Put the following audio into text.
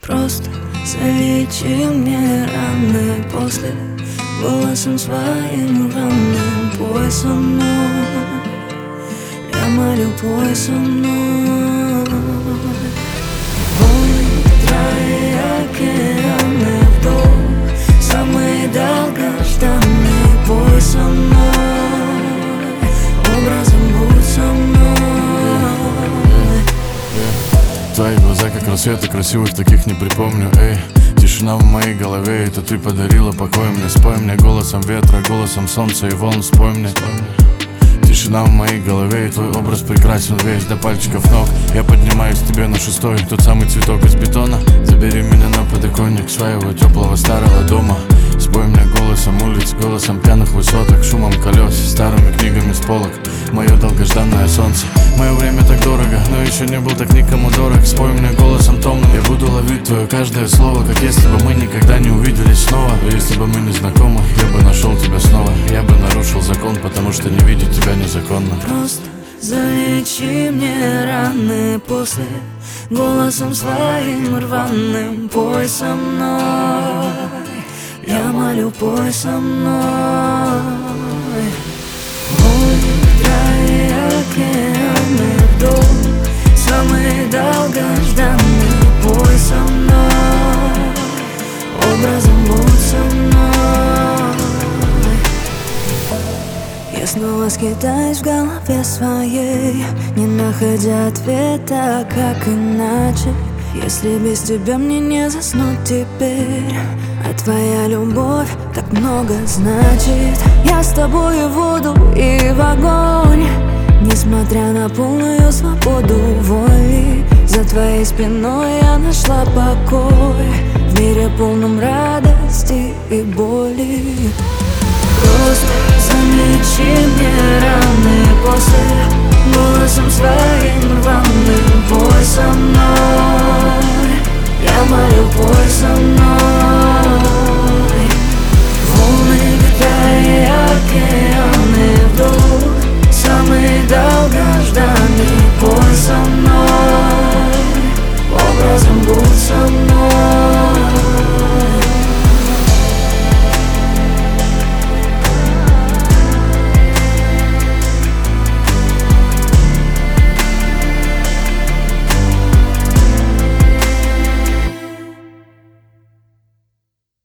Просто залечи мне раны после. Голосом своим рваным пой со мной. Я молю, пой со мной. Твои океаны вдох, самый долгожданный, пой со мной. Образом будь со мной. Твои глаза как рассветы, красивых таких не припомню, эй. Тишина в моей голове, это ты подарила покой мне. Спой мне голосом ветра, голосом солнца и волн, спой мне. Тишина в моей голове, и твой образ прекрасен весь до пальчиков ног. Я поднимаюсь к тебе на шестой, тот самый цветок из бетона. Забери меня на подоконник своего теплого старого дома. Спой мне голосом улиц, голосом пьяных высоток, шумом колес, старыми книгами с полок. Мое долгожданное солнце. Мое время так дорого, но еще не был так никому дорог. Спой мне голосом томным, я буду ловить твое каждое слово, как если бы мы никогда не увиделись снова. И если бы мы не знакомы, я бы нашел тебя снова. Я бы нарушил закон, потому что не видеть тебя незаконно. Просто залечи мне раны после. Голосом своим рваным пой со мной. Я молю, пой со мной. Твои океаны вдох, самый долгожданный, пой со мной. Образом будь со мной. Я снова скитаюсь в голове своей, не находя ответа, как иначе. Если без тебя мне не заснуть теперь, а твоя любовь так много значит. Я с тобой и в воду, и в огонь, несмотря на полную свободу воли. За твоей спиной я нашла покой в мире полном радости и боли. Просто залечи мне раны после. Голосом своим